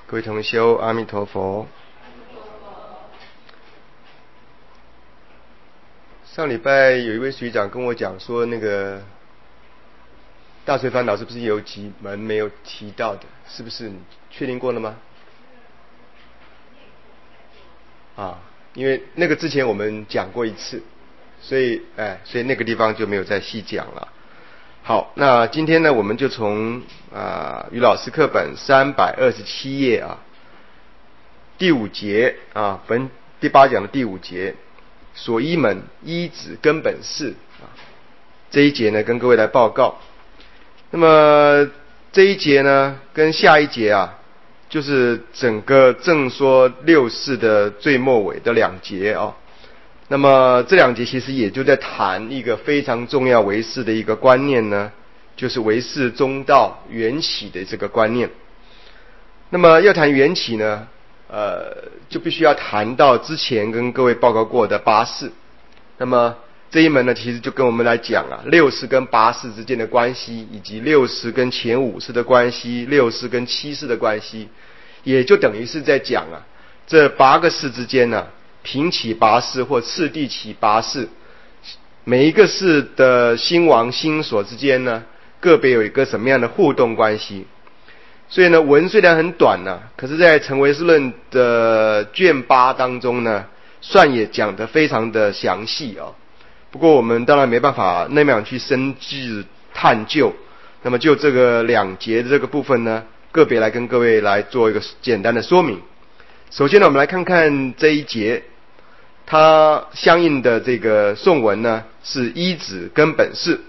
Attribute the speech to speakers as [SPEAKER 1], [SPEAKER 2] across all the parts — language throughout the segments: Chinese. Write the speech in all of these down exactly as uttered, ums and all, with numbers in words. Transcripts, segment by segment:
[SPEAKER 1] 各位同修，阿弥陀佛。上礼拜有一位学长跟我讲说，那个大随烦恼是不是有几门没有提到的？是不是？你确定过了吗？啊，因为那个之前我们讲过一次，所以哎，所以那个地方就没有再细讲了。好，那今天呢，我们就从啊于老师课本三百二十七页啊第五节啊本第八讲的第五节，所依门依止根本事啊这一节呢，跟各位来报告。那么这一节呢，跟下一节啊，就是整个正说六事的最末尾的两节啊。那么这两节其实也就在谈一个非常重要唯识的一个观念呢，就是唯识中道缘起的这个观念。那么要谈缘起呢，呃，就必须要谈到之前跟各位报告过的八事。那么这一门呢，其实就跟我们来讲啊，六事跟八事之间的关系，以及六事跟前五事的关系，六事跟七事的关系，也就等于是在讲啊，这八个事之间呢、啊，平起八事或次第起八事，每一个事的心王心所之间呢，个别有一个什么样的互动关系。所以呢，文虽然很短呢、啊，可是在成唯识论的卷八当中呢，算也讲得非常的详细啊。不过我们当然没办法那么样去深致探究，那么就这个两节的这个部分呢，个别来跟各位来做一个简单的说明。首先呢，我们来看看这一节，它相应的这个颂文呢是依止根本事。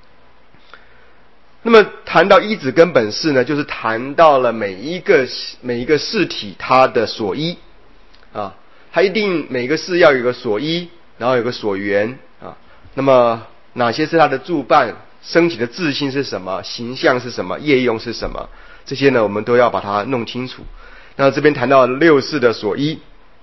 [SPEAKER 1] 那么谈到依止根本事呢，就是谈到了每一个每一个事体它的所依啊，它一定每个事要有一个所依，然后有个所缘啊。那么哪些是它的助伴？升起的自性是什么？形象是什么？业用是什么？这些呢，我们都要把它弄清楚。那这边谈到六事的所依，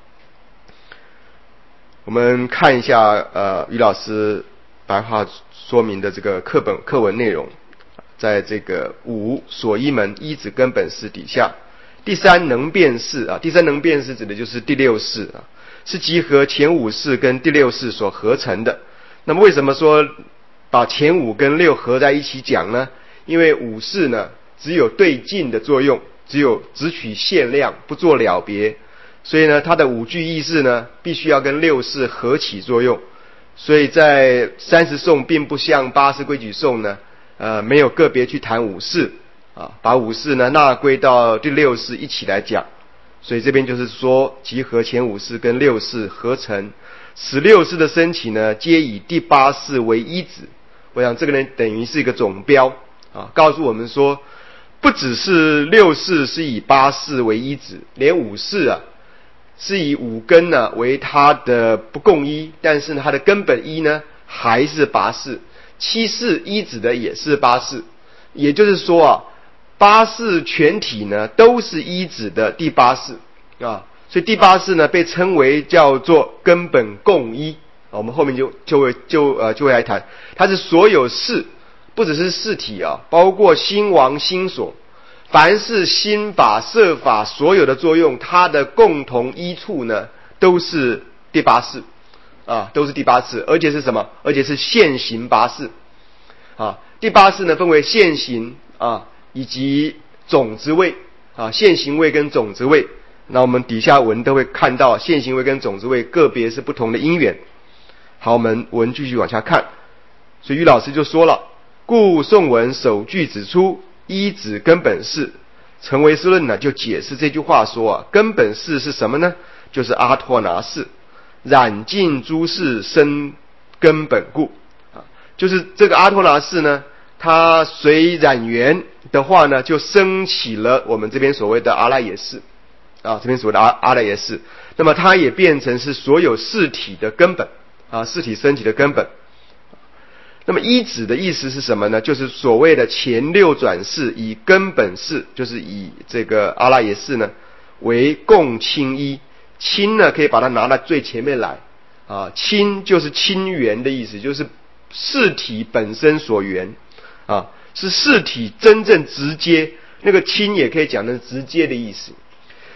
[SPEAKER 1] 我们看一下呃于老师白话说明的这个课本课文内容，在这个五所依门依止根本事底下，第三能变事啊，第三能变事指的就是第六事啊，是集合前五事跟第六事所合成的。那么为什么说把前五跟六合在一起讲呢？因为五事呢只有对境的作用，只有只取限量，不做了别，所以呢它的五句意识呢必须要跟六事合起作用。所以在三十颂并不像八识规矩颂呢呃没有个别去谈五事啊，把五事呢纳归到第六事一起来讲。所以这边就是说集合前五事跟六事合成，此六事的升起呢皆以第八事为依止。我想这个呢等于是一个总标啊，告诉我们说不只是六事是以八事为依止，连五事啊是以五根呢为它的不共依，但是呢它的根本依呢还是八事。七事依止的也是八事，也就是说啊，八事全体呢都是依止的第八事啊，所以第八事呢被称为叫做根本共依。我们后面就就会就呃就会来谈，它是所有事，不只是事体啊，包括心王心所，凡是心法色法所有的作用，它的共同依处呢都是第八事啊，都是第八事，而且是什么？而且是现行八事啊。第八事呢分为现行啊以及种子位啊，现行位跟种子位。那我们底下文都会看到现行位跟种子位个别是不同的因缘。好，我们文继续往下看。所以于老师就说了，故颂文首句指出依止根本事。成唯识论呢就解释这句话说啊，根本事是什么呢？就是阿托那事，染尽诸事生根本故啊，就是这个阿托那事呢，它随染缘的话呢，就升起了我们这边所谓的阿赖耶识啊，这边所谓的阿阿赖耶识，那么它也变成是所有事体的根本啊，事体升起的根本。那么依止的意思是什么呢？就是所谓的前六转世以根本事，就是以这个阿赖耶识呢为共亲依。亲呢可以把它拿到最前面来啊，亲就是亲缘的意思，就是事体本身所缘啊，是事体真正直接，那个亲也可以讲的直接的意思。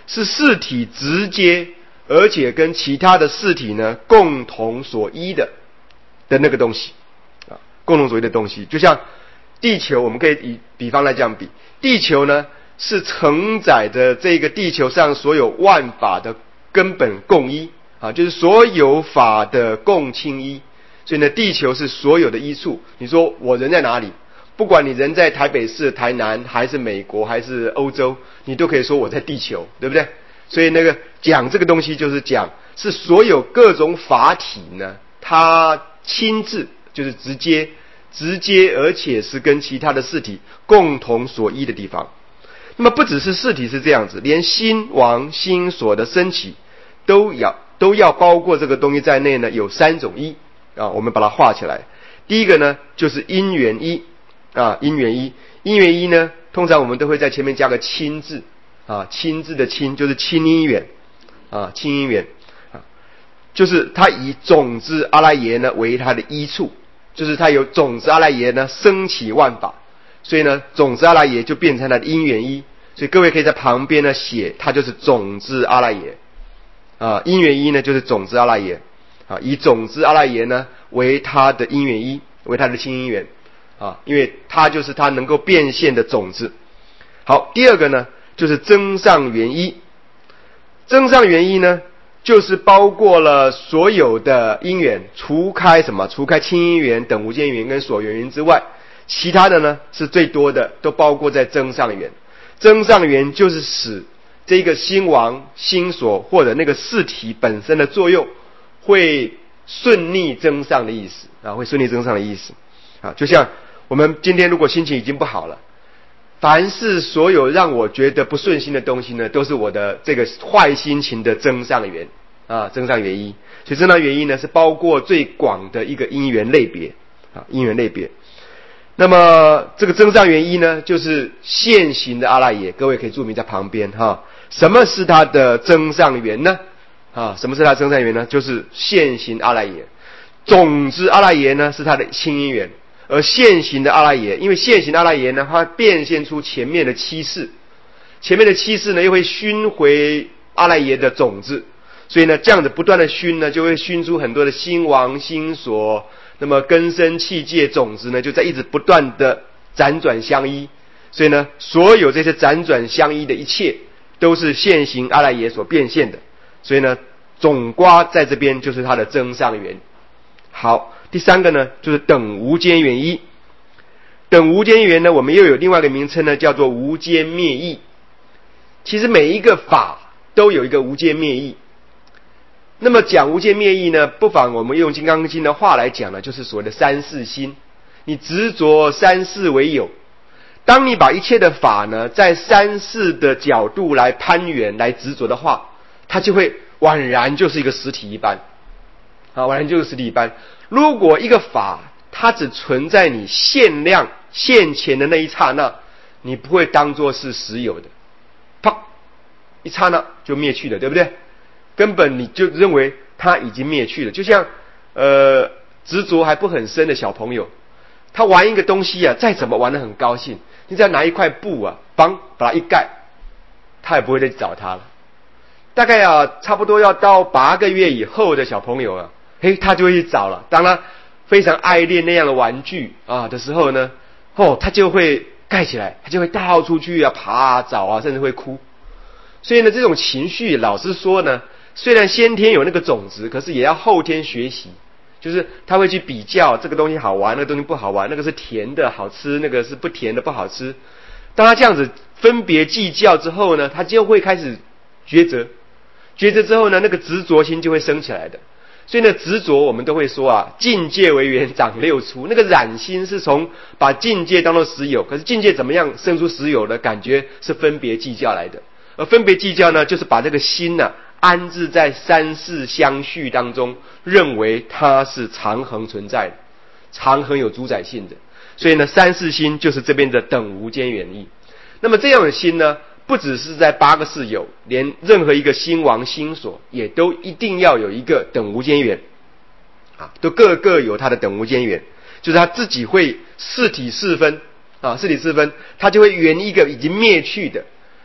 [SPEAKER 1] 是四体直接而且跟其他的四体呢共同所依的的那个东西啊，共同所依的东西，就像地球，我们可以以比方来这样比，地球呢是承载着这个地球上所有万法的根本共依啊，就是所有法的共清依，所以呢，地球是所有的依处。你说我人在哪里？不管你人在台北市、台南，还是美国，还是欧洲，你都可以说我在地球，对不对？所以那个讲这个东西，就是讲是所有各种法体呢，它亲自就是直接、直接，而且是跟其他的四体共同所依的地方。那么不只是四体是这样子，连心王心所的升起都要都要包括这个东西在内呢，有三种依啊，我们把它画起来。第一个呢，就是因缘依啊，因缘依，因缘依呢，通常我们都会在前面加个亲字啊，亲字的亲就是亲因缘啊，亲因缘啊，就是他以种子阿赖耶呢为他的依处，就是他有种子阿赖耶呢升起万法，所以呢，种子阿赖耶就变成了因缘依，所以各位可以在旁边呢写，它就是种子阿赖耶啊，因缘依呢就是种子阿赖耶啊，以种子阿赖耶呢为他的因缘依，为他的亲因缘啊，因为它就是它能够变现的种子。好，第二个呢就是增上缘依，增上缘依呢就是包括了所有的因缘，除开什么？除开亲因缘、等无间缘跟所缘缘之外，其他的呢是最多的，都包括在增上缘。增上缘就是使这个心王、心所或者那个四体本身的作用会顺利增上的意思啊，会顺利增上的意思啊，就像我们今天如果心情已经不好了，凡是所有让我觉得不顺心的东西呢，都是我的这个坏心情的增上缘啊，增上缘依。所以增上缘依呢，是包括最广的一个因缘类别啊，因缘类别。那么这个增上缘依呢，就是现行的阿赖耶，各位可以注明在旁边哈。什么是它的增上缘呢？啊，什么是它的增上缘呢？就是现行阿赖耶。种子阿赖耶呢，是它的亲因缘。而现行的阿赖耶，因为现行的阿赖耶呢，它变现出前面的七世，前面的七世呢又会熏回阿赖耶的种子，所以呢这样子不断的熏呢，就会熏出很多的心王、心所，那么根生器界种子呢就在一直不断的辗转相依，所以呢所有这些辗转相依的一切都是现行阿赖耶所变现的，所以呢总括在这边就是它的增上缘。好，第三个呢就是等无间缘依。等无间缘呢，我们又有另外一个名称呢，叫做无间灭义。其实每一个法都有一个无间灭义。那么讲无间灭义呢，不妨我们用金刚经的话来讲呢，就是所谓的三世心。你执着三世为有，当你把一切的法呢，在三世的角度来攀缘来执着的话，它就会宛然就是一个实体一般。啊，完全就是实体一般。如果一个法它只存在你现量现前的那一刹那，你不会当作是实有的，啪，一刹那就灭去了，对不对？根本你就认为它已经灭去了。就像呃执着还不很深的小朋友，他玩一个东西啊，再怎么玩得很高兴，你只要拿一块布啊，帮把它一盖，他也不会再找他了。大概啊，差不多要到八个月以后的小朋友啊。嘿，他就会去找了。当他非常爱恋那样的玩具啊的时候呢，哦，他就会盖起来，他就会到处去啊爬啊找啊，甚至会哭。所以呢，这种情绪，老实说呢，虽然先天有那个种子，可是也要后天学习。就是他会去比较这个东西好玩，那个东西不好玩，那个是甜的好吃，那个是不甜的不好吃。当他这样子分别计较之后呢，他就会开始抉择。抉择之后呢，那个执着心就会升起来的。所以呢，执着我们都会说啊，境界为缘长六出。那个染心是从把境界当作实有，可是境界怎么样生出实有的感觉是分别计较来的。而分别计较呢，就是把这个心呢、啊、安置在三世相续当中，认为它是常恒存在的，常恒有主宰性的。所以呢，三世心就是这边的等无间缘义。那么这样的心呢，不只是在八个世有，连任何一个心王心所也都一定要有一个等无间缘啊，都各个有它的等无间缘，就是他自己会四体四分啊，四体四分，他就会缘一个已经灭去的，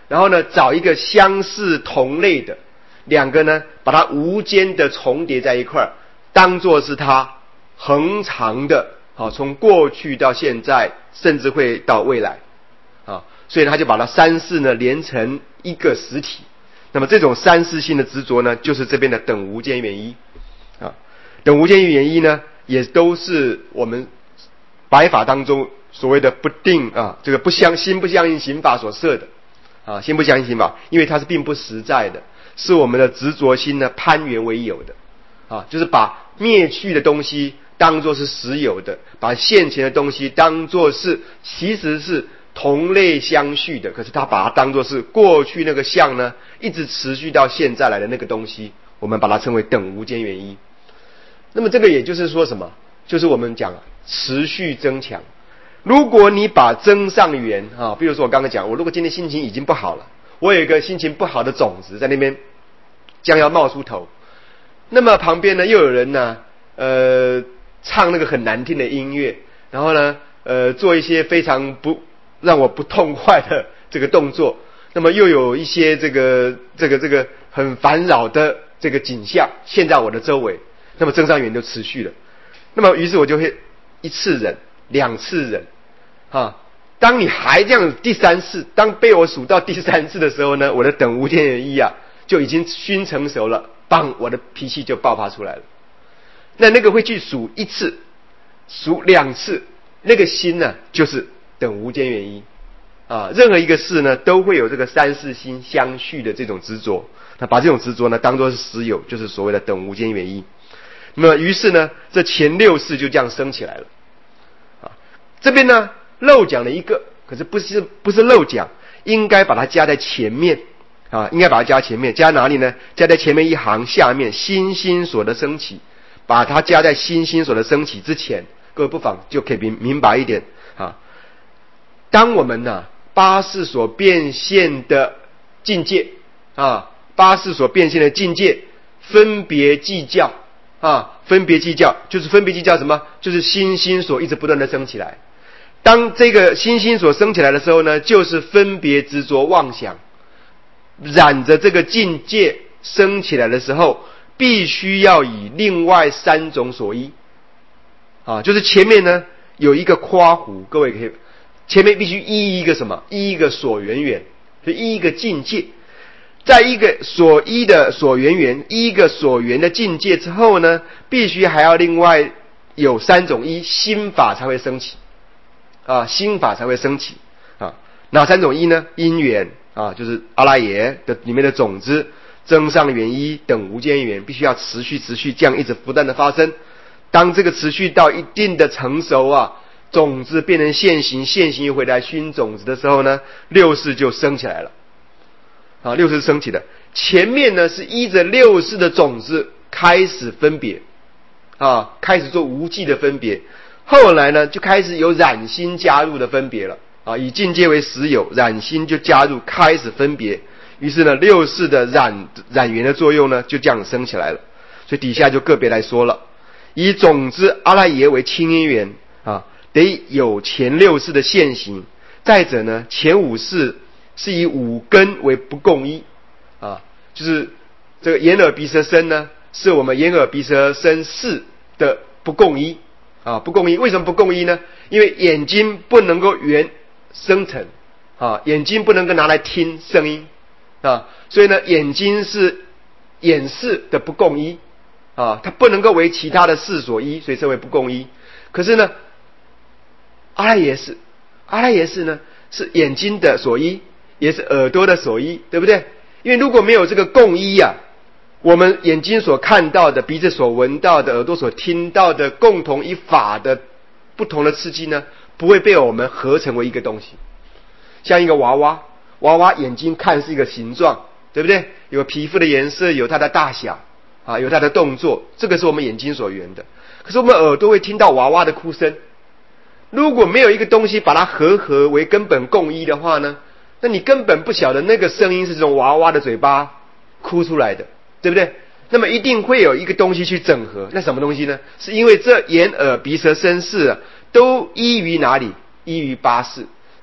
[SPEAKER 1] 然后呢找一个相似同类的两个呢，把它无间的重叠在一块儿，当作是它恒常的，好，从过去到现在，甚至会到未来，啊，所以他就把它三世呢连成一个实体。那么这种三世性的执着呢，就是这边的等无间缘一，啊，等无间缘一呢，也都是我们白法当中所谓的不定啊，这个不相心不相应刑法所设的，啊，心不相应刑法，因为它是并不实在的。是我们的执着心呢攀缘为有的，啊，就是把灭去的东西当作是实有的，把现前的东西当作是其实是同类相续的，可是他把它当作是过去那个相呢，一直持续到现在来的那个东西，我们把它称为等无间缘一。那么这个也就是说什么？就是我们讲持续增强。如果你把增上缘啊，比如说我刚刚讲，我如果今天心情已经不好了，我有一个心情不好的种子在那边将要冒出头，那么旁边呢又有人呢呃唱那个很难听的音乐，然后呢呃做一些非常不让我不痛快的这个动作，那么又有一些这个这个这个很烦扰的这个景象现在我的周围，那么增上缘就持续了。那么于是我就会一次忍，两次忍啊，当你还这样第三次，当被我数到第三次的时候呢，我的等无间缘一啊就已经熏成熟了，棒，我的脾气就爆发出来了。那那个会去数一次，数两次，那个心呢就是等无间缘一啊。任何一个事呢都会有这个三世心相续的这种执着，那把这种执着呢当作是实有，就是所谓的等无间缘一。那么于是呢这前六世就这样升起来了啊。这边呢漏讲了一个，可是不是不是漏讲，应该把它加在前面啊，应该把它加前面，加哪里呢？加在前面一行下面心心所的升起，把它加在心心所的升起之前，各位不妨就可以明明白一点啊。当我们呢、啊、八识所变现的境界啊，八识所变现的境界分别计较啊，分别计较就是分别计较什么？就是心心所一直不断的升起来。当这个心心所升起来的时候呢，就是分别执着妄想染着这个境界升起来的时候，必须要以另外三种所依啊，就是前面呢有一个括弧，各位可以前面必须依一个什么？依一个所缘缘，就依一个境界，在一个所依的所缘缘，依一个所缘的境界之后呢，必须还要另外有三种依，心法才会升起啊，心法才会升起啊。哪三种依呢？因缘啊，就是阿赖耶的里面的种子，增上缘一等无间缘，必须要持续持续这样一直不断的发生。当这个持续到一定的成熟啊，种子变成现行，现行又回来熏种子的时候呢，六识就升起来了啊，六识升起的。前面呢是依着六识的种子开始分别啊，开始做无记的分别，后来呢就开始有染心加入的分别了啊，以境界为实有，染心就加入，开始分别。于是呢，六识的染染缘的作用呢，就这样升起来了。所以底下就个别来说了，以种子阿赖耶为亲因缘啊，得有前六识的现行。再者呢，前五识是以五根为不共依啊，就是这个眼耳鼻舌身呢，是我们眼耳鼻舌身识的不共依啊，不共依。为什么不共依呢？因为眼睛不能够缘声尘啊，眼睛不能够拿来听声音啊，所以呢，眼睛是眼识的不共依啊，它不能够为其他的识所依，所以称为不共依。可是呢，阿赖耶识，阿赖耶识呢是眼睛的所依，也是耳朵的所依，对不对？因为如果没有这个共依啊，我们眼睛所看到的，鼻子所闻到的，耳朵所听到的，共同一法的不同的刺激呢，不会被我们合成为一个东西。像一个娃娃，娃娃眼睛看是一个形状，对不对？有皮肤的颜色，有它的大小啊，有它的动作，这个是我们眼睛所缘的。可是我们耳朵会听到娃娃的哭声，如果没有一个东西把它合合为根本共依的话呢，那你根本不晓得那个声音是从娃娃的嘴巴哭出来的，对不对？那么一定会有一个东西去整合，那什么东西呢？是因为这眼耳鼻舌身识啊，都依于哪里？依于八识。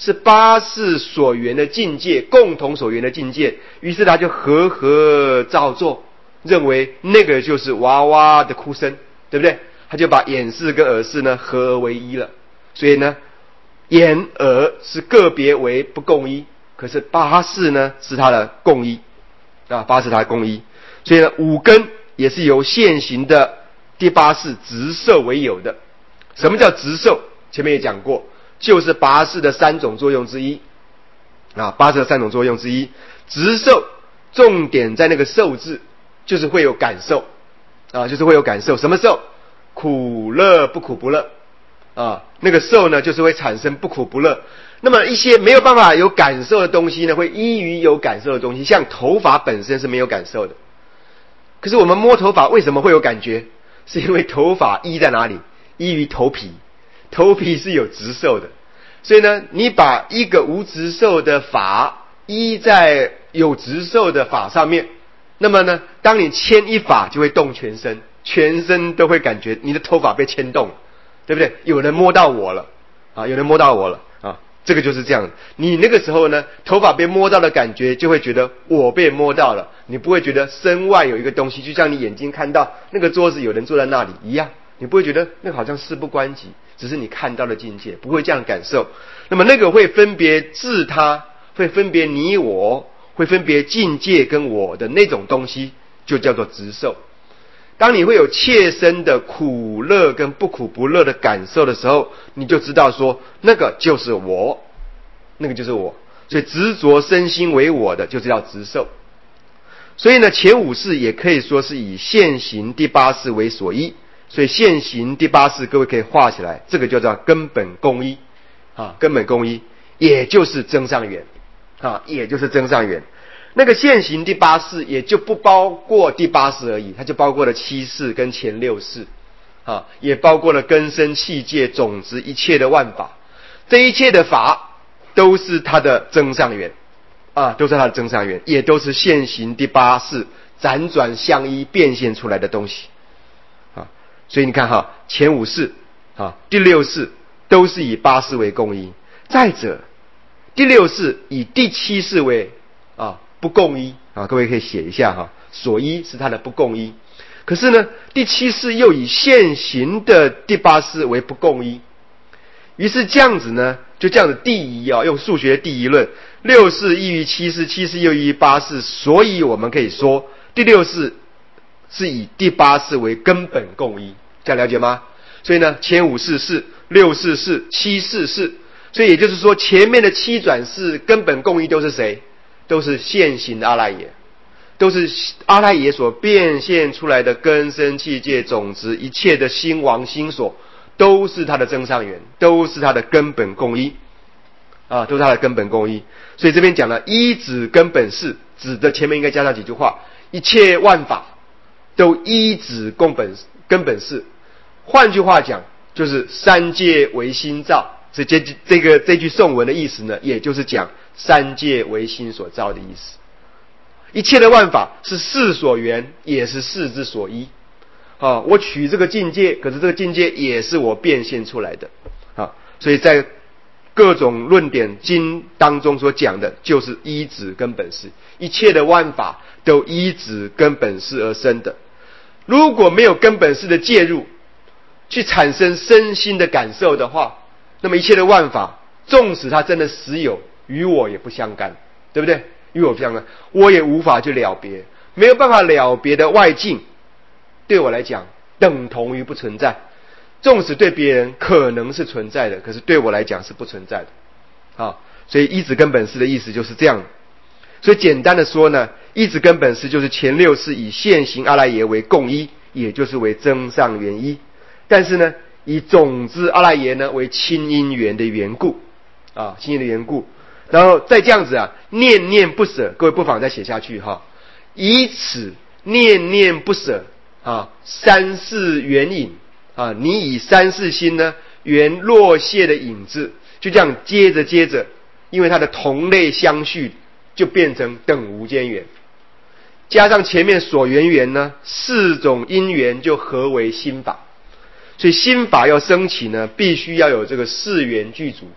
[SPEAKER 1] 是八识所缘的境界，共同所缘的境界，于是他就和合造作，认为那个就是娃娃的哭声，对不对？他就把眼识跟耳识呢合而为一了。所以呢，眼耳是个别为不共一，可是八识呢是它的共一啊，八识它的共一。所以呢，五根也是由现行的第八识执受为有的。什么叫执受？前面也讲过，就是八识的三种作用之一啊，八识的三种作用之一。执受重点在那个受字，就是会有感受啊，就是会有感受。什么受？苦乐不苦不乐啊，那个受呢，就是会产生不苦不乐。那么一些没有办法有感受的东西呢，会依于有感受的东西，像头发本身是没有感受的。可是我们摸头发为什么会有感觉？是因为头发依在哪里？依于头皮，头皮是有执受的。所以呢，你把一个无执受的发依在有执受的发上面，那么呢，当你牵一发就会动全身，全身都会感觉你的头发被牵动，对不对？有人摸到我了啊，有人摸到我了啊，这个就是这样。你那个时候呢，头发被摸到的感觉，就会觉得我被摸到了，你不会觉得身外有一个东西，就像你眼睛看到那个桌子有人坐在那里一样，你不会觉得那个好像事不关己，只是你看到的境界，不会这样感受。那么那个会分别自他，会分别你我，会分别境界跟我的那种东西，就叫做执受。当你会有切身的苦乐跟不苦不乐的感受的时候，你就知道说那个就是我，那个就是我。所以执着身心为我的，就是叫执受。所以呢，前五识也可以说是以现行第八识为所依。所以现行第八识，各位可以画起来，这个就叫根本共一啊，根本共一，也就是增上缘啊，也就是增上缘。那个现行第八识也就不包括第八识而已，它就包括了七识跟前六识啊，也包括了根身器界种子一切的万法，这一切的法都是它的增上缘啊，都是它的增上缘，也都是现行第八识辗转相依变现出来的东西啊。所以你看哈，前五识啊，第六识都是以八识为共一。再者，第六识以第七识为啊不共一啊，各位可以写一下哈，所依是它的不共一。可是呢，第七识又以现行的第八识为不共一。于是这样子呢，就这样子第一啊，用数学第一论，六识异于七识，七识又异于八识，所以我们可以说第六识是以第八识为根本共一，这样了解吗？所以呢，前五识是，六识是，七识是，所以也就是说，前面的七转世根本共一都是谁？都是现行的阿赖耶，都是阿赖耶所变现出来的根身器界种子一切的心王心所，都是它的增上缘，都是它的根本共一啊，都是它的根本共一。所以这边讲了一指根本是，指的前面应该加上几句话，一切万法都依止根本根本是。换句话讲，就是三界为心造。所以这这个这句颂文的意思呢，也就是讲三界为心所造的意思。一切的万法是事所缘，也是事之所依。啊，我取这个境界，可是这个境界也是我变现出来的。啊，所以在各种论点经当中所讲的，就是依止根本是，一切的万法都依止根本是而生的。如果没有根本是的介入，去产生身心的感受的话，那么一切的万法，纵使它真的实有，与我也不相干，对不对？与我不相干，我也无法去了别，没有办法了别的外境，对我来讲等同于不存在。纵使对别人可能是存在的，可是对我来讲是不存在的。啊，所以依止根本是的意思就是这样。所以简单的说呢，依止根本是就是前六识以现行阿赖耶为共一，也就是为增上缘一。但是呢，以种子阿赖耶呢为亲因缘的缘故啊，亲因的缘故。然后再这样子啊，念念不舍，各位不妨再写下去哈。以此念念不舍啊，三世缘影啊，你以三世心呢缘落谢的影子，就这样接着接着，因为它的同类相续，就变成等无间缘。加上前面所缘缘呢，四种因缘就合为心法。所以心法要升起呢，必须要有这个四缘具足。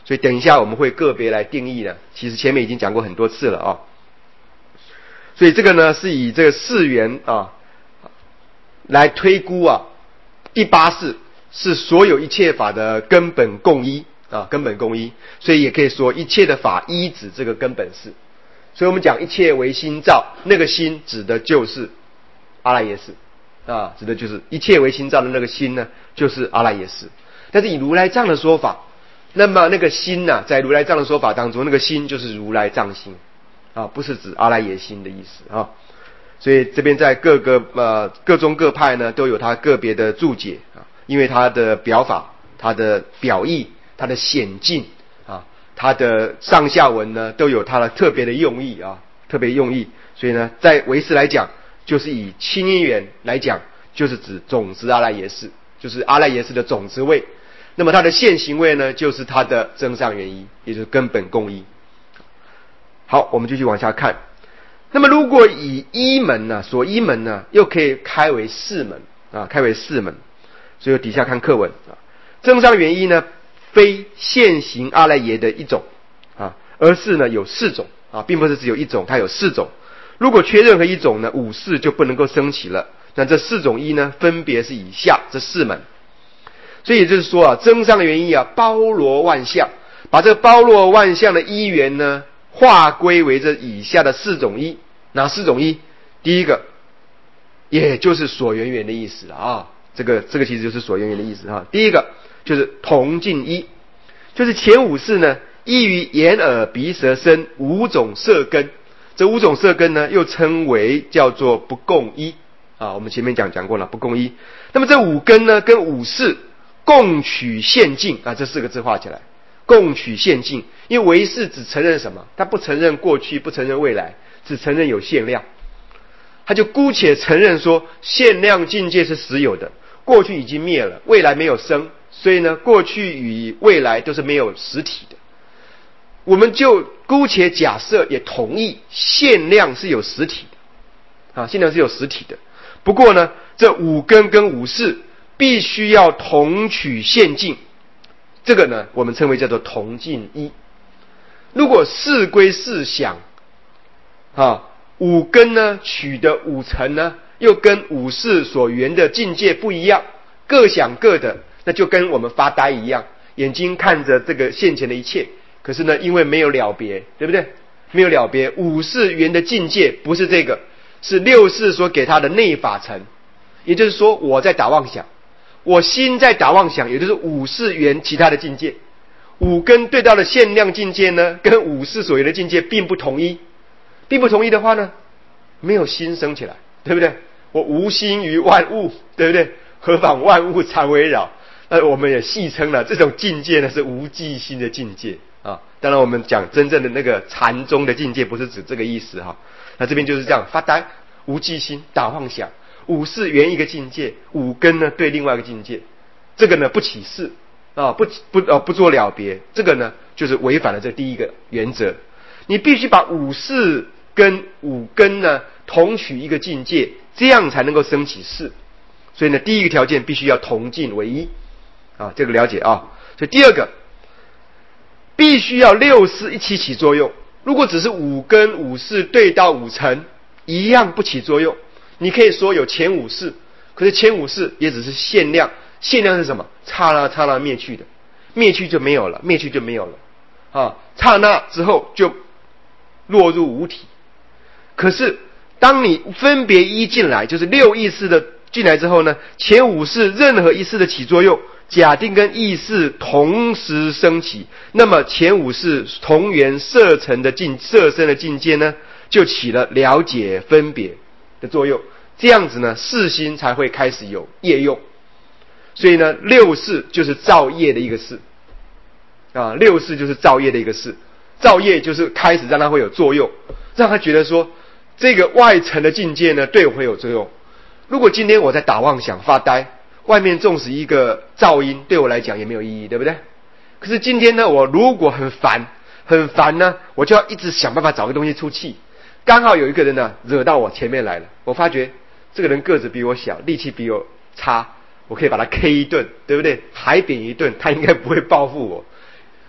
[SPEAKER 1] 所以等一下我们会个别来定义的，其实前面已经讲过很多次了啊。所以这个呢是以这个四元啊来推估啊，第八式是所有一切法的根本共一啊，根本共一，所以也可以说一切的法依止这个根本式。所以我们讲一切为心造，那个心指的就是阿赖耶识啊，指的就是一切为心造的那个心呢，就是阿赖耶识。但是以如来藏的说法，那么那个心呢、啊，在如来藏的说法当中，那个心就是如来藏心啊，不是指阿赖耶心的意思啊。所以这边在各个呃各宗各派呢，都有它个别的注解啊，因为它的表法、它的表意、它的显境啊，它的上下文呢，都有它的特别的用意啊，特别用意。所以呢，在唯识来讲，就是以清因缘来讲，就是指种子阿赖耶识，就是阿赖耶识的种子位。那么它的现行位呢，就是它的增上缘一，也就是根本共一。好，我们继续往下看。那么如果以一门呢、啊，所依门呢，又可以开为四门啊，开为四门。所以底下看课文啊，增上缘一呢，非现行阿赖耶的一种啊，而是呢有四种啊，并不是只有一种，它有四种。如果缺任何一种呢，五识就不能够升起了。那这四种一呢，分别是以下这四门。所以也就是说啊，增上缘一啊，包罗万象，把这个包罗万象的一缘呢，划归为这以下的四种一。哪四种一？第一个，也就是所缘缘的意思了啊。这个这个其实就是所缘缘的意思啊。第一个就是同尽一，就是前五识呢，依于眼耳鼻舌身五种色根，这五种色根呢，又称为叫做不共一啊。我们前面讲讲过了，不共一。那么这五根呢，跟五识共取现境啊，这四个字画起来，共取现境。因为唯识只承认什么？它不承认过去，不承认未来，只承认有限量。他就姑且承认说，限量境界是实有的，过去已经灭了，未来没有生，所以呢，过去与未来都是没有实体的。我们就姑且假设，也同意限量是有实体的啊，限量是有实体的。不过呢，这五根跟五识必须要同取现境，这个呢，我们称为叫做同尽一。如果识归识想啊，五根呢取的五层呢，又跟五识所缘的境界不一样，各想各的，那就跟我们发呆一样，眼睛看着这个现前的一切，可是呢，因为没有了别，对不对？没有了别，五识缘的境界不是这个，是六识所给他的内法层。也就是说，我在打妄想，我心在打妄想，也就是五识缘其他的境界。五根对到的限量境界呢，跟五识所缘的境界并不统一。并不同意的话呢，没有心生起来，对不对？我无心于万物，对不对？何妨万物常围绕？那我们也戏称了这种境界呢，是无记心的境界啊。当然，我们讲真正的那个禅宗的境界，不是指这个意思哈。那这边就是这样，发呆、无记心、打妄想，五识缘一个境界，五根呢对另外一个境界，这个呢不起事啊，不不呃不做了别，这个呢就是违反了这第一个原则。你必须把五识跟五根呢同取一个境界，这样才能够升起事。所以呢，第一个条件必须要同尽为一啊，这个了解啊。所以第二个，必须要六识一起起作用。如果只是五根五识对到五层，一样不起作用。你可以说有前五识，可是前五识也只是限量，限量是什么？刹那刹那灭去的，灭去就没有了，灭去就没有了啊，刹那之后就落入无体。可是当你分别一进来，就是六意识的进来之后呢，前五识任何一识的起作用，假定跟意识同时升起，那么前五识同源色尘的境色身的境界呢，就起了了解分别的作用。这样子呢，识心才会开始有业用。所以呢，六识就是造业的一个识啊，六识就是造业的一个识。造业就是开始让它会有作用，让他觉得说这个外层的境界呢对我会有作用。如果今天我在打妄想发呆，外面纵使一个噪音对我来讲也没有意义，对不对？可是今天呢，我如果很烦很烦呢，我就要一直想办法找个东西出气。刚好有一个人呢惹到我前面来了，我发觉这个人个子比我小，力气比我差，我可以把他 K 一顿，对不对？海扁一顿，他应该不会报复我。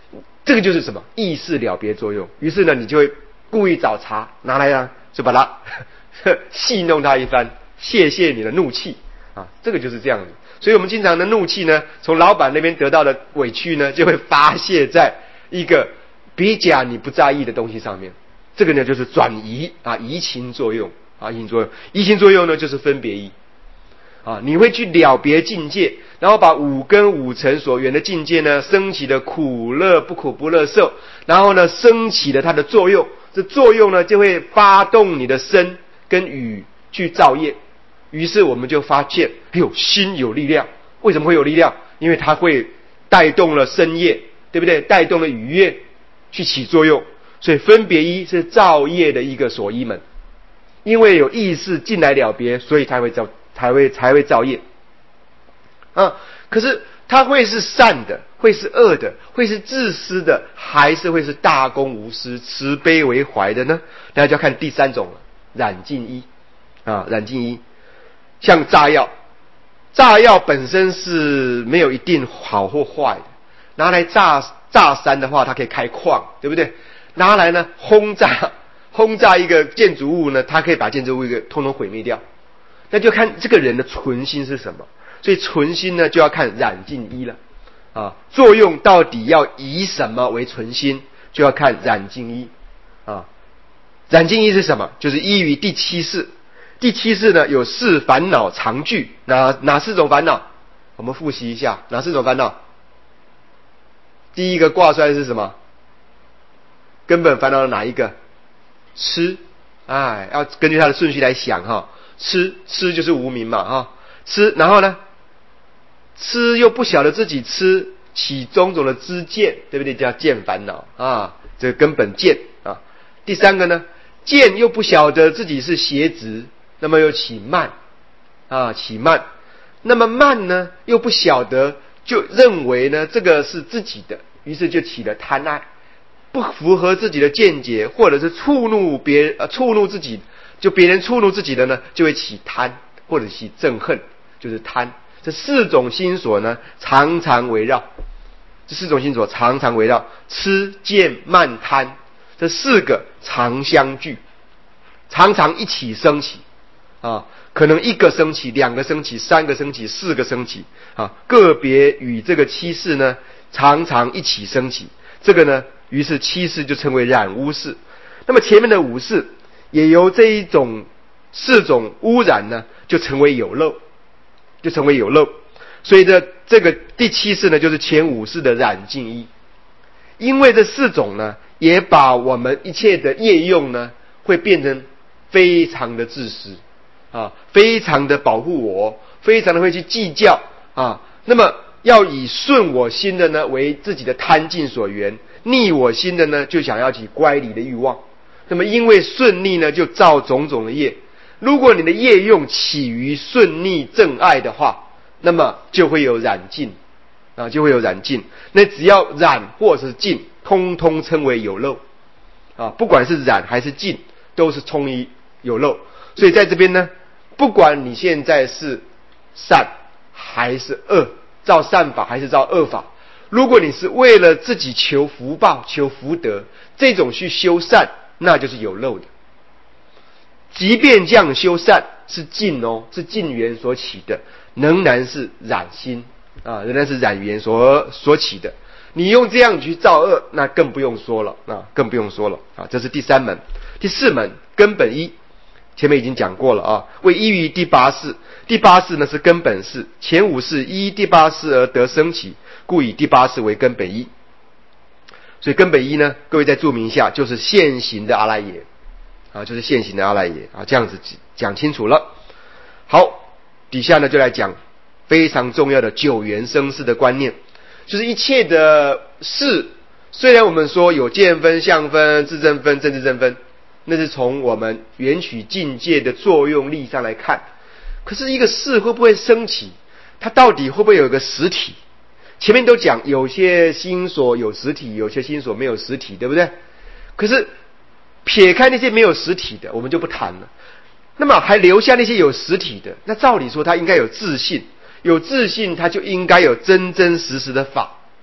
[SPEAKER 1] 这个就是什么意识了别作用。于是呢，你就会故意找茬拿来啊，就把它戏弄他一番，泄泄你的怒气啊，这个就是这样子。所以我们经常的怒气呢，从老板那边得到的委屈呢，就会发泄在一个比较你不在意的东西上面。这个呢就是转移啊，移情作用啊，移情作用，移情作用呢就是分别意啊，你会去了别境界，然后把五根五尘所缘的境界呢，升起的苦乐不苦不乐受，然后呢升起了它的作用，这作用呢就会发动你的身跟语去造业。于是我们就发现，哎呦，心有力量。为什么会有力量？因为它会带动了身业，对不对？带动了语业去起作用。所以分别意是造业的一个所依门，因为有意识进来了别，所以才会造，才会才会造业。啊，可是它会是善的，会是恶的，会是自私的，还是会是大公无私、慈悲为怀的呢？大家就要看第三种了，染净依啊，染净依。像炸药，炸药本身是没有一定好或坏的，拿来炸炸山的话，它可以开矿，对不对？拿来呢轰炸轰炸一个建筑物呢，它可以把建筑物一个通通毁灭掉。那就看这个人的存心是什么。所以存心呢就要看染净依了啊，作用到底要以什么为存心，就要看染净依啊。染净依是什么？就是依于第七世。第七世呢有四烦恼常具，哪哪四种烦恼？我们复习一下，哪四种烦恼？第一个挂出来是什么？根本烦恼的哪一个？痴。哎，要根据它的顺序来想哈。痴，痴就是无明嘛哈。痴，然后呢？痴又不晓得自己痴，起种种的知见，对不对？叫见烦恼啊，这个根本见啊。第三个呢？见又不晓得自己是邪执，那么又起慢啊，起慢。那么慢呢，又不晓得，就认为呢这个是自己的，于是就起了贪爱，不符合自己的见解，或者是触怒别呃触怒自己，就别人触怒自己的呢，就会起贪或者起憎恨，就是贪。这四种心所呢，常常围绕，这四种心所常常围绕痴见慢贪。这四个常相聚，常常一起升起啊，可能一个升起，两个升起，三个升起，四个升起啊，个别与这个七世呢常常一起升起。这个呢，于是七世就称为染污世。那么前面的五世也由这一种四种污染呢，就成为有漏，就成为有漏。所以这这个第七世呢，就是前五世的染净依。因为这四种呢，也把我们一切的业用呢，会变成非常的自私啊，非常的保护我，非常的会去计较啊。那么要以顺我心的呢为自己的贪尽所缘，逆我心的呢就想要起乖离的欲望。那么因为顺逆呢，就造种种的业。如果你的业用起于顺逆正爱的话，那么就会有染净啊，就会有染净。那只要染或是净，通通称为有漏啊，不管是染还是净，都是充于有漏。所以在这边呢，不管你现在是善还是恶，造善法还是造恶法，如果你是为了自己求福报、求福德，这种去修善，那就是有漏的。即便这样修善是净哦，是净缘所起的，仍然是染心啊，仍然是染缘所所起的。你用这样去造恶，那更不用说了啊，更不用说了啊。这是第三门。第四门根本依，前面已经讲过了啊。为依于第八世，第八世呢是根本世，前五世依第八世而得生起，故以第八世为根本依。所以根本依呢，各位再注明一下，就是现行的阿赖耶啊，就是现行的阿赖耶啊，这样子讲清楚了。好，底下呢就来讲非常重要的九缘生事的观念，就是一切的事，虽然我们说有见分、相分、自证分、政治证分，那是从我们缘起境界的作用力上来看，可是一个事会不会升起，它到底会不会有一个实体？前面都讲有些心所有实体，有些心所没有实体，对不对？可是撇开那些没有实体的，我们就不谈了。那么还留下那些有实体的，那照理说他应该有自信，有自信他就应该有真真实实的法。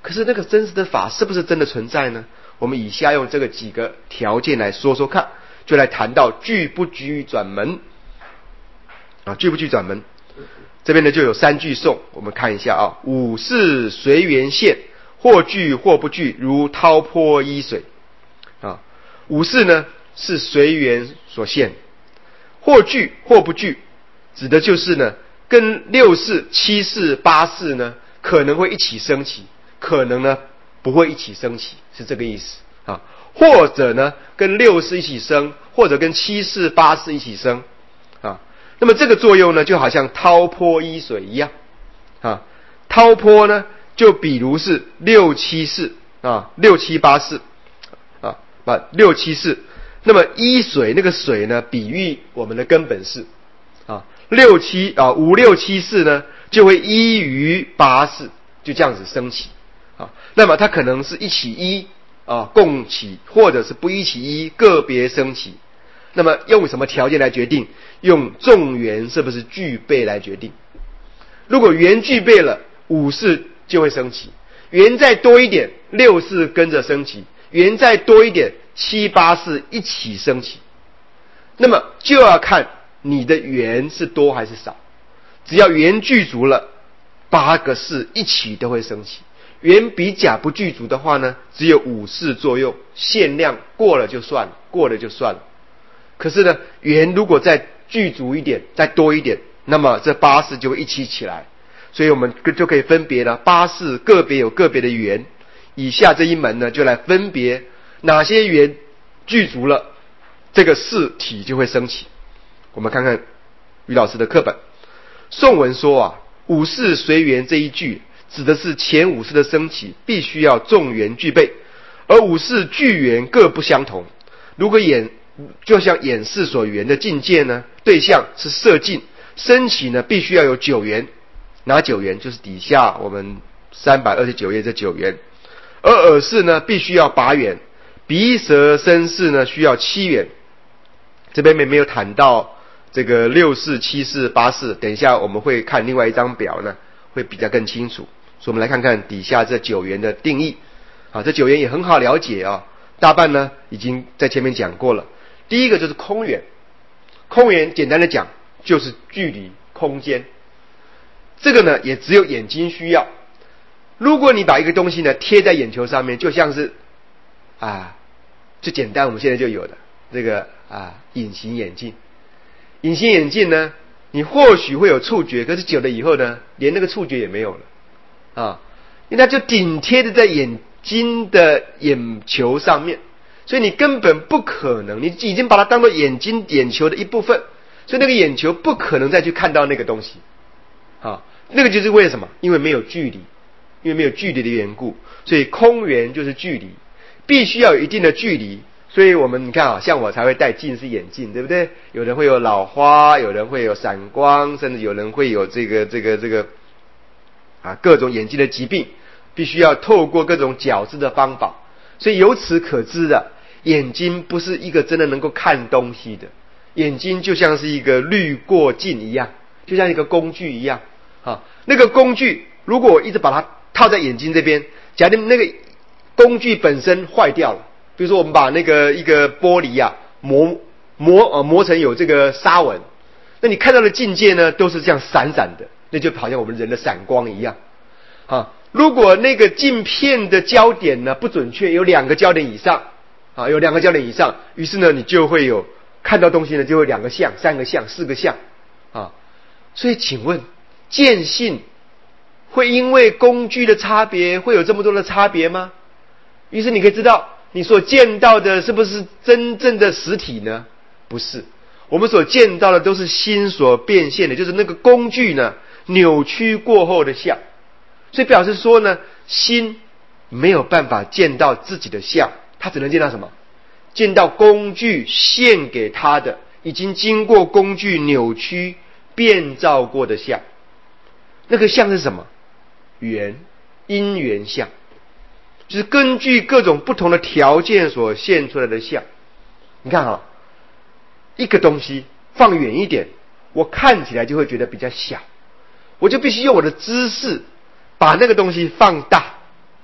[SPEAKER 1] 可是那个真实的法是不是真的存在呢？我们以下用这个几个条件来说说看，就来谈到具不具转门啊，具不具转门。这边呢就有三句颂，我们看一下啊。五是随缘现，或具或不具，如滔波依水啊。五是呢是随缘所现，或具或不具，指的就是呢跟六事、七事、八事呢可能会一起升起，可能呢不会一起升起，是这个意思啊。或者呢跟六事一起生，或者跟七事、八事一起生啊。那么这个作用呢，就好像滔波依水一样啊。滔波呢，就比如是六七事啊，六七八事啊，把六七事。那么依水，那个水呢，比喻我们的根本事啊。六七啊，五六七事呢，就会依于八事，就这样子升起啊。那么它可能是一起依啊，共起，或者是不一起依，个别升起。那么用什么条件来决定？用众缘是不是具备来决定。如果缘具备了，五事就会升起；缘再多一点，六事跟着升起；缘再多一点，七八事一起升起。那么就要看你的缘是多还是少。只要缘具足了，八个事一起都会升起。缘比甲不具足的话呢，只有五事作用，限量过了就算了，过了就算了。可是呢，缘如果再具足一点，再多一点，那么这八事就会一起起来。所以我们就可以分别了，八事个别有个别的缘。以下这一门呢，就来分别哪些缘具足了，这个事体就会升起。我们看看于老师的课本，颂文说啊，五事随缘这一句指的是前五事的升起必须要众缘具备，而五事具缘各不相同。如果演就像演示所缘的境界呢，对象是色境，升起呢必须要有九缘。哪九缘？就是底下我们三百二十九页这九缘。而耳识呢必须要八缘，鼻舌身识呢需要七缘。这边没有谈到这个六识、七识、八识，等一下我们会看另外一张表呢，会比较更清楚。所以我们来看看底下这九缘的定义啊，这九缘也很好了解啊，大半呢已经在前面讲过了。第一个就是空缘，空缘简单的讲就是距离、空间。这个呢也只有眼睛需要。如果你把一个东西呢贴在眼球上面，就像是啊，最简单我们现在就有的这个啊隐形眼镜。隐形眼镜呢，你或许会有触觉，可是久了以后呢，连那个触觉也没有了啊，因为它就顶贴着在眼睛的眼球上面。所以你根本不可能，你已经把它当作眼睛眼球的一部分，所以那个眼球不可能再去看到那个东西啊。那个就是为什么？因为没有距离，因为没有距离的缘故，所以空缘就是距离，必须要有一定的距离。所以我们你看啊，像我才会戴近视眼镜，对不对？有人会有老花，有人会有散光，甚至有人会有这个这个这个啊各种眼睛的疾病，必须要透过各种矫治的方法。所以由此可知的，眼睛不是一个真的能够看东西的，眼睛就像是一个滤过镜一样，就像一个工具一样啊。那个工具如果我一直把它套在眼睛这边，假定那个工具本身坏掉了，比如说我们把那个一个玻璃啊磨磨呃磨成有这个沙纹，那你看到的境界呢都是这样闪闪的，那就好像我们人的闪光一样啊。如果那个镜片的焦点呢不准确，有两个焦点以上啊，有两个焦点以上，于是呢你就会有看到东西呢就会两个像、三个像、四个像啊。所以请问见性会因为工具的差别会有这么多的差别吗？于是你可以知道你所见到的是不是真正的实体呢？不是，我们所见到的都是心所变现的，就是那个工具呢扭曲过后的像。所以表示说呢，心没有办法见到自己的像，它只能见到什么？见到工具献给他的，已经经过工具扭曲变造过的像。那个像是什么？缘，因缘相，就是根据各种不同的条件所现出来的像。你看啊，一个东西放远一点，我看起来就会觉得比较小，我就必须用我的知识把那个东西放大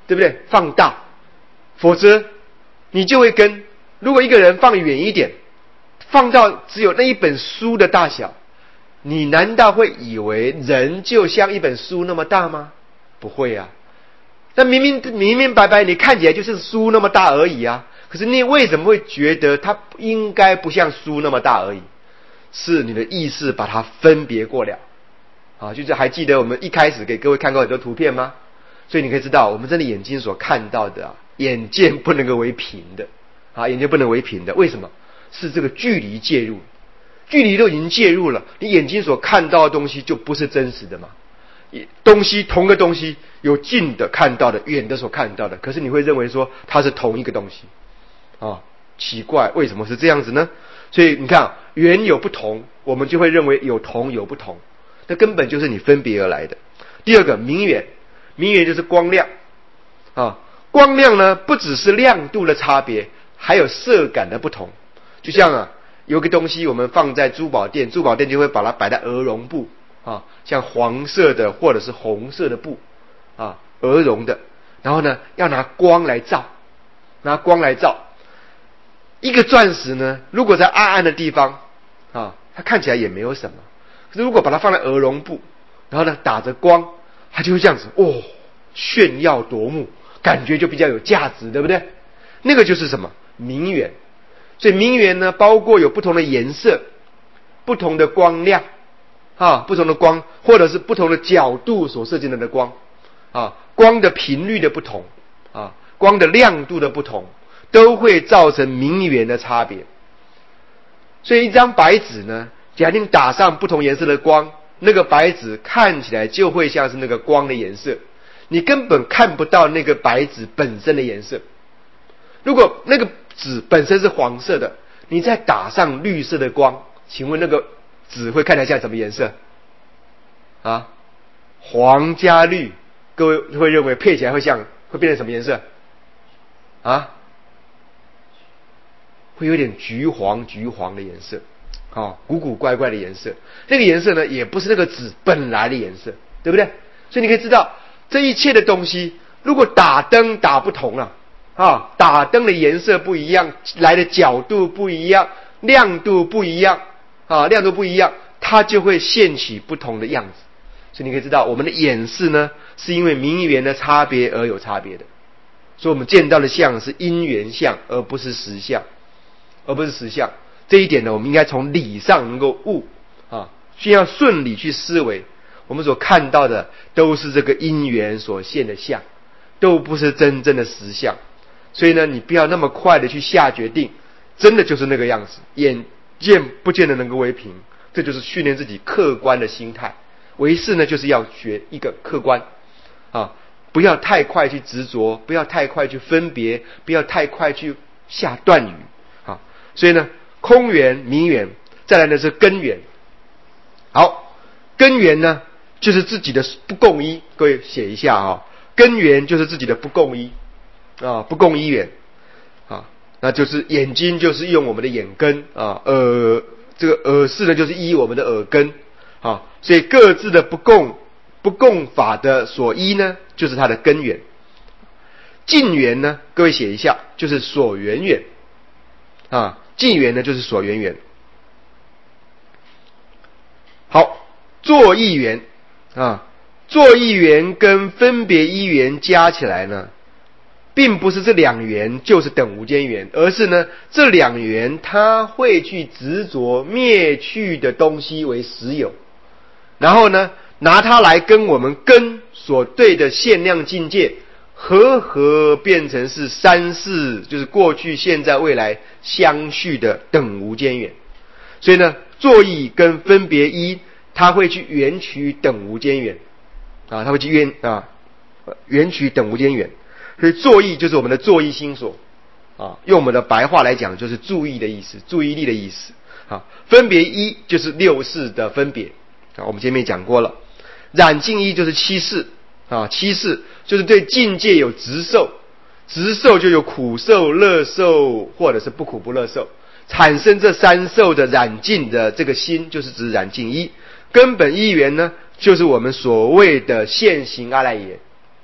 [SPEAKER 1] 对不对？放大，否则你就会跟如果一个人放远一点，放到只有那一本书的大小，你难道会以为人就像一本书那么大吗？不会啊。那明明明明白白你看起来就是书那么大而已啊，可是你为什么会觉得它应该不像书那么大而已？是你的意识把它分别过了啊。就是还记得我们一开始给各位看过很多图片吗？所以你可以知道我们真的眼睛所看到的啊，眼见不能够为凭的啊，眼见不能为凭的。为什么？是这个距离介入，距离都已经介入了，你眼睛所看到的东西就不是真实的嘛。东西同个东西有近的看到的，远的所看到的，可是你会认为说它是同一个东西啊，奇怪，为什么是这样子呢？所以你看远有不同，我们就会认为有同有不同，那根本就是你分别而来的。第二个明远，明远就是光亮啊，光亮呢不只是亮度的差别，还有色感的不同。就像啊有个东西我们放在珠宝店，珠宝店就会把它摆在鹅绒布啊，像黄色的或者是红色的布啊，鹅绒的，然后呢要拿光来照，拿光来照。一个钻石呢，如果在暗暗的地方啊，它看起来也没有什么，可是如果把它放在鹅绒布，然后呢打着光，它就会这样子哦，炫耀夺目，感觉就比较有价值，对不对？那个就是什么？明远。所以明远呢，包括有不同的颜色、不同的光亮啊，不同的光，或者是不同的角度所射进来的光啊，光的频率的不同啊，光的亮度的不同，都会造成明远的差别。所以一张白纸呢，假定打上不同颜色的光，那个白纸看起来就会像是那个光的颜色，你根本看不到那个白纸本身的颜色。如果那个纸本身是黄色的，你再打上绿色的光，请问那个纸会看起来像什么颜色啊？黄加绿，各位会认为配起来会像会变成什么颜色啊？会有点橘黄橘黄的颜色，哦，古古怪怪的颜色。那个颜色呢，也不是那个纸本来的颜色，对不对？所以你可以知道，这一切的东西，如果打灯打不同了啊，打灯的颜色不一样，来的角度不一样，亮度不一样啊，亮度不一样，它就会现起不同的样子。所以你可以知道，我们的眼视呢，是因为明缘的差别而有差别的。所以我们见到的相是因缘相，而不是实相，而不是实相。这一点呢，我们应该从理上能够悟啊，需要顺理去思维。我们所看到的都是这个因缘所现的相，都不是真正的实相。所以呢，你不要那么快的去下决定，真的就是那个样子，眼见不见得能够为凭。这就是训练自己客观的心态。唯识呢，就是要学一个客观啊，不要太快去执着，不要太快去分别，不要太快去下断语啊。所以呢，空缘、明缘，再来呢是根缘。好，根缘呢就是自己的不共一，各位写一下啊。根缘就是自己的不共一啊，不共一缘啊，那就是眼睛就是用我们的眼根啊，耳这个耳识呢就是依我们的耳根啊，所以各自的不共不共法的所依呢，就是它的根源。近缘呢，各位写一下，就是所缘缘啊，近缘呢就是所缘缘。好，作意缘啊，作意缘跟分别依缘加起来呢，并不是这两缘就是等无间缘，而是呢这两缘它会去执着灭去的东西为实有，然后呢拿它来跟我们根所对的限量境界合合变成是三世，就是过去现在未来相续的等无间缘。所以呢作意跟分别依它会去缘取等无间缘啊，它会去缘啊缘取等无间缘。所以作意就是我们的作意心所啊，用我们的白话来讲就是注意的意思，注意力的意思啊。分别依就是六识的分别啊，我们前面讲过了。染净依就是七识啊，七识就是对境界有执受，执受就有苦受、乐受或者是不苦不乐受，产生这三受的染净的这个心，就是指染净依。根本依缘呢，就是我们所谓的现行阿赖耶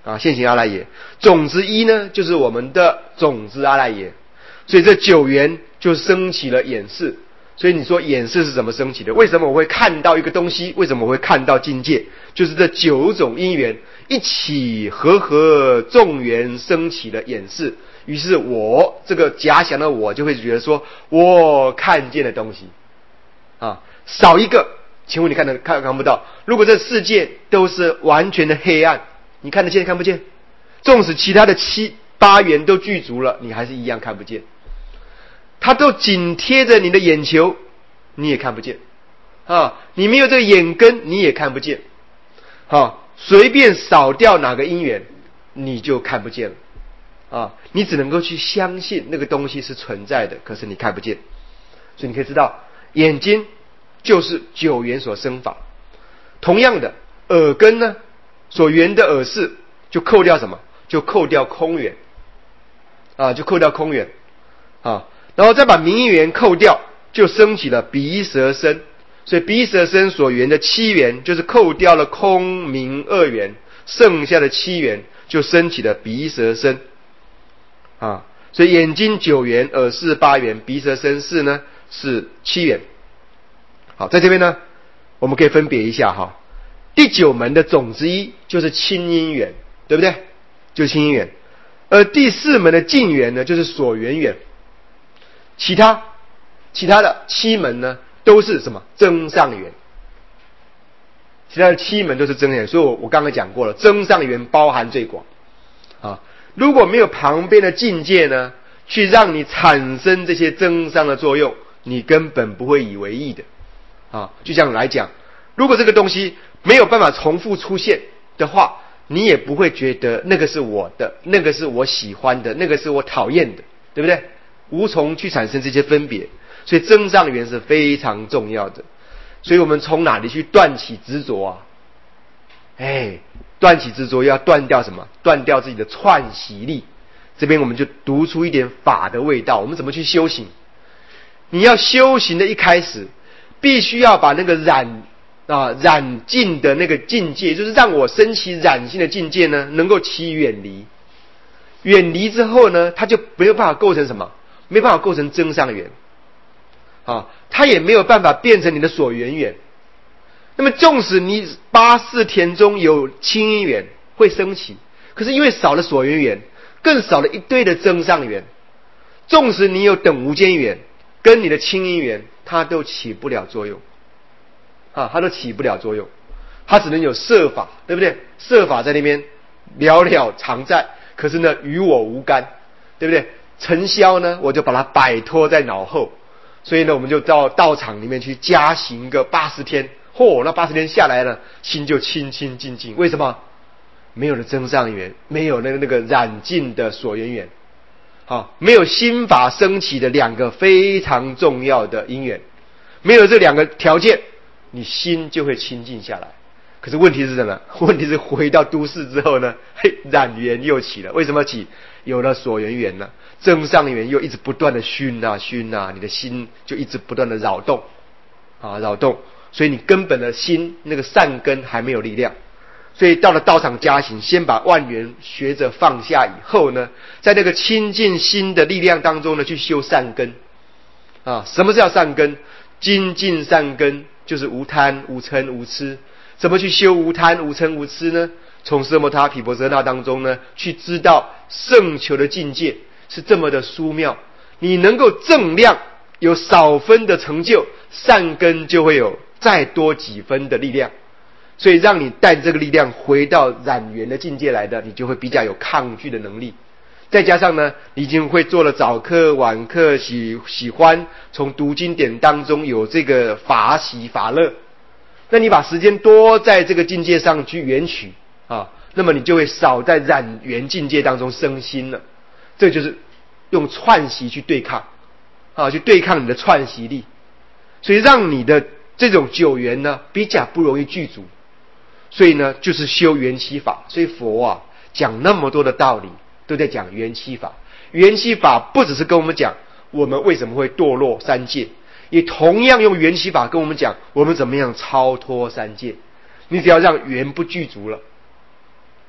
[SPEAKER 1] 啊，现行阿赖耶。种子一呢，就是我们的种子阿赖耶。所以这九缘就升起了眼识。所以你说眼识是怎么升起的？为什么我会看到一个东西？为什么我会看到境界？就是这九种因缘一起和合众缘升起了眼识。于是我这个假想的我就会觉得说，我看见的东西啊，少一个，请问你看得看看不到？如果这世界都是完全的黑暗，你看得见看不见？纵使其他的七八缘都具足了，你还是一样看不见。它都紧贴着你的眼球，你也看不见啊！你没有这个眼根，你也看不见啊！随便扫掉哪个因缘，你就看不见了啊！你只能够去相信那个东西是存在的，可是你看不见。所以你可以知道，眼睛就是九缘所生法。同样的，耳根呢，所缘的耳识就扣掉什么？就扣掉空缘啊，就扣掉空缘啊。然后再把名缘扣掉，就升起了鼻舌身。所以鼻舌身所缘的七缘，就是扣掉了空名二缘，剩下的七缘就升起了鼻舌身啊。所以眼睛九缘，耳识八缘，鼻舌身识呢是七缘。好，在这边呢，我们可以分别一下哈。第九门的种子一就是清因缘，对不对？就是清因缘。而第四门的净缘呢，就是所缘缘。其他其他的七门呢，都是什么增上缘？其他的七门都是增上缘，所以我我刚才讲过了，增上缘包含最广啊。如果没有旁边的境界呢，去让你产生这些增上的作用，你根本不会以为意的啊。就像来讲，如果这个东西没有办法重复出现的话，你也不会觉得那个是我的，那个是我喜欢的，那个是我讨厌的，对不对？无从去产生这些分别，所以增上缘是非常重要的。所以我们从哪里去断起执着啊？哎，断起执着要断掉什么？断掉自己的串习力。这边我们就读出一点法的味道。我们怎么去修行？你要修行的一开始，必须要把那个染啊染尽的那个境界，就是让我升起染性的境界呢，能够起远离。远离之后呢，它就没有办法构成什么？没办法构成增上缘啊，它也没有办法变成你的所缘缘。那么纵使你八识田中有清因缘会升起，可是因为少了所缘缘，更少了一堆的增上缘。纵使你有等无间缘跟你的清因缘，它都起不了作用啊，它都起不了作用，它只能有色法，对不对？色法在那边了了常在，可是呢与我无干，对不对？尘嚣呢，我就把它摆脱在脑后。所以呢，我们就到道场里面去加行个八十天。嚯、哦，那八十天下来了，心就清清净净。为什么？没有了增上缘，没有那个那个染尽的所缘缘，好，没有心法升起的两个非常重要的因缘，没有这两个条件，你心就会清净下来。可是问题是什么？问题是回到都市之后呢，嘿，染缘又起了。为什么起？有了所缘缘呢，增上缘又一直不断的熏啊熏啊，你的心就一直不断的扰动啊扰动，所以你根本的心那个善根还没有力量。所以到了道场加行，先把万缘学着放下以后呢，在那个清净心的力量当中呢，去修善根啊。什么叫善根？精进善根就是无贪无嗔无痴。怎么去修无贪无嗔无痴呢？从奢摩他毗婆舍那当中呢，去知道圣求的境界是这么的殊妙。你能够正量有少分的成就，善根就会有再多几分的力量。所以让你带这个力量回到染缘的境界来的，你就会比较有抗拒的能力。再加上呢，你已经会做了早课晚课，喜喜欢从读经典当中有这个法喜法乐，那你把时间多在这个境界上去缘取啊，那么你就会少在染缘境界当中生心了。这就是用串习去对抗啊，去对抗你的串习力，所以让你的这种九缘呢比较不容易具足。所以呢，就是修缘起法。所以佛啊讲那么多的道理，都在讲缘起法。缘起法不只是跟我们讲我们为什么会堕落三界，也同样用缘起法跟我们讲我们怎么样超脱三界。你只要让缘不具足了，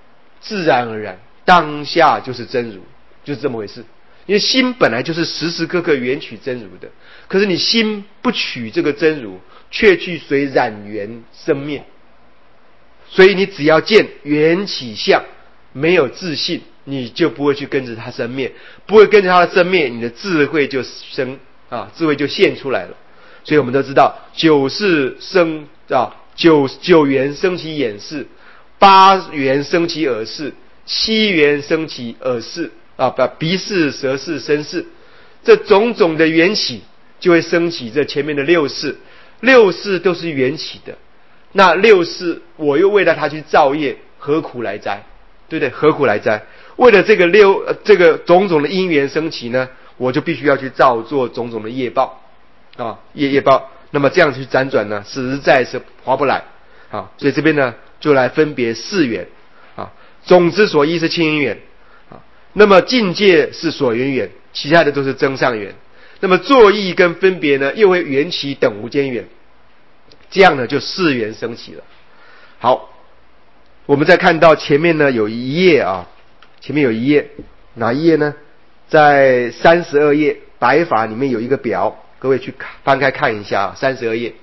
[SPEAKER 1] 自然而然当下就是真如，就是这么回事。因为心本来就是时时刻刻缘取真如的，可是你心不取这个真如，却去随染缘生灭，所以你只要见缘起相，没有自信，你就不会去跟着它生灭，不会跟着它的生灭，你的智慧就生啊，智慧就现出来了。所以我们都知道，九世生啊，九九缘生起眼识，八缘生起耳识，七缘生起耳识啊，把鼻识、舌识、身识，这种种的缘起，就会升起这前面的六识。六识都是缘起的，那六识我又为了它去造业，何苦来哉？对不对？何苦来哉？为了这个六、呃、这个种种的因缘升起呢，我就必须要去造作种种的业报啊，业业报。那么这样去辗转呢，实在是划不来啊。所以这边呢，就来分别四缘啊。种子所依是清因缘啊，那么境界是所缘缘，其他的都是增上缘。那么作意跟分别呢，又会缘起等无间缘，这样呢就四缘升起了。好，我们再看到前面呢有一页啊，前面有一页，哪一页呢？在三十二页白法里面有一个表，各位去翻开看一下啊，三十二页。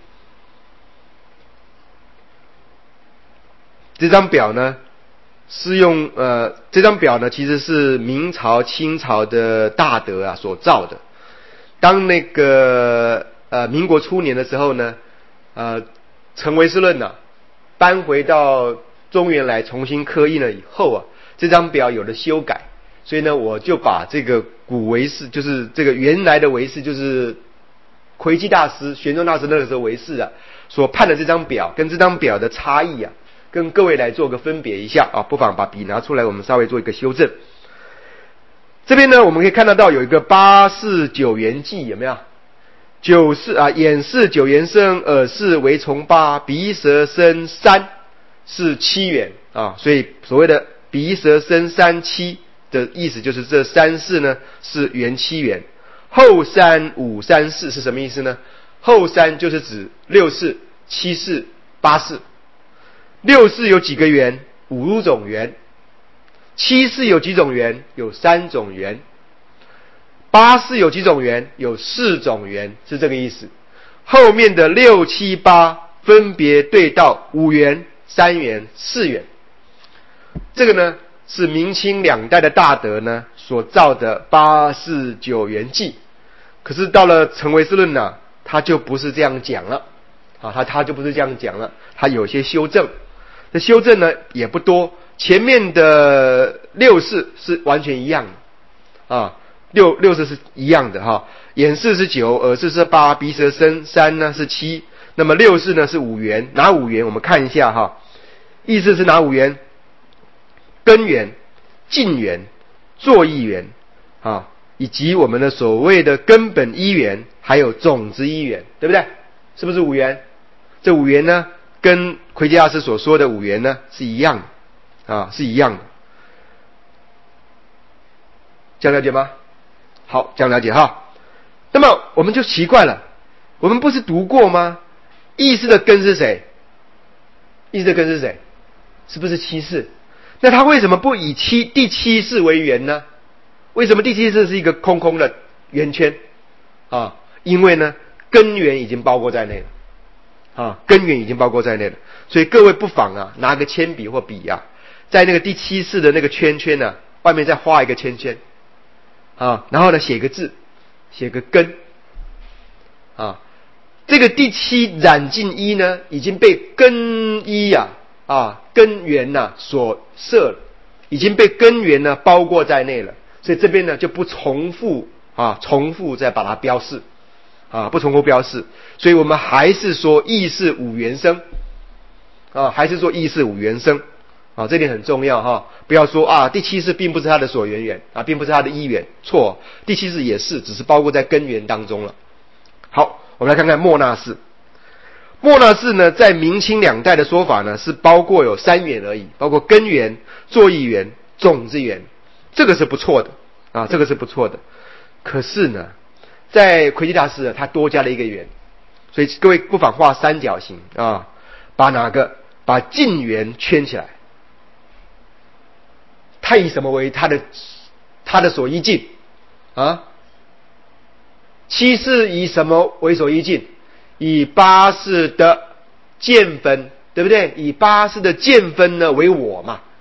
[SPEAKER 1] 这张表呢是用呃这张表呢其实是明朝清朝的大德啊所造的。当那个呃民国初年的时候呢，呃陈唯识论呢、啊、搬回到中原来重新刻印了以后啊，这张表有了修改，所以呢我就把这个古唯识，就是这个原来的唯识，就是魁基大师、玄奘大师那个时候唯识啊所判的这张表跟这张表的差异啊，跟各位来做个分别一下啊，不妨把笔拿出来，我们稍微做一个修正。这边呢，我们可以看得到有一个八识九缘记，有没有？九识啊，眼识九缘生，耳识为从八，鼻舌身三是七缘啊。所以所谓的鼻舌身三七的意思，就是这三识呢是缘七缘。后三五三四是什么意思呢？后三就是指六识、七识、八识。六识有几个缘？五种缘。七识有几种缘？有三种缘。八识有几种缘？有四种缘，是这个意思。后面的六七八分别对到五缘、三缘、四缘。这个呢是明清两代的大德呢所造的八识九缘记。可是到了陈唯识论呢，他就不是这样讲了啊，他他就不是这样讲了，他有些修正。这修正呢也不多。前面的六识是完全一样的啊，六六识是一样的哈，眼识是九，耳识是八，鼻舌身三呢是七，那么六识呢是五缘，哪五缘？我们看一下哈，意思是哪五缘？根缘、境缘、作意缘啊，以及我们的所谓的根本依缘，还有种子依缘，对不对？是不是五缘？这五缘呢，跟魁基大师所说的五缘呢是一样的。啊，是一样的，这样了解吗？好，这样了解哈。那么我们就奇怪了，我们不是读过吗？意识的根是谁？意识的根是谁？是不是七识？那他为什么不以七第七识为缘呢？为什么第七识是一个空空的圆圈啊？因为呢，根源已经包括在内了啊，根源已经包括在内了。所以各位不妨啊，拿个铅笔或笔啊。在那个第七识的那个圈圈呢、啊，外面再画一个圈圈，啊，然后呢写个字，写个根，啊，这个第七染净一呢，已经被根一呀、啊，啊根源呐、啊、所摄了，已经被根源呢包括在内了，所以这边呢就不重复啊，重复再把它标示，啊，不重复标示，所以我们还是说意识五缘生，啊，还是说意识五缘生。啊，这点很重要哈！不要说啊，第七识并不是它的所缘缘啊，并不是它的依缘，错，第七识也是，只是包括在根源当中了。好，我们来看看末那识。末那识呢，在明清两代的说法呢，是包括有三缘而已，包括根缘、作意缘、种子缘，这个是不错的啊，这个是不错的。可是呢，在魁基大师呢，他多加了一个缘，所以各位不妨画三角形啊，把哪个？把境缘圈起来。
[SPEAKER 2] 他以什么为他的他的所依敬啊？七世以什么为所依敬？以八世的见分，对不对？以八世的见分呢为我嘛，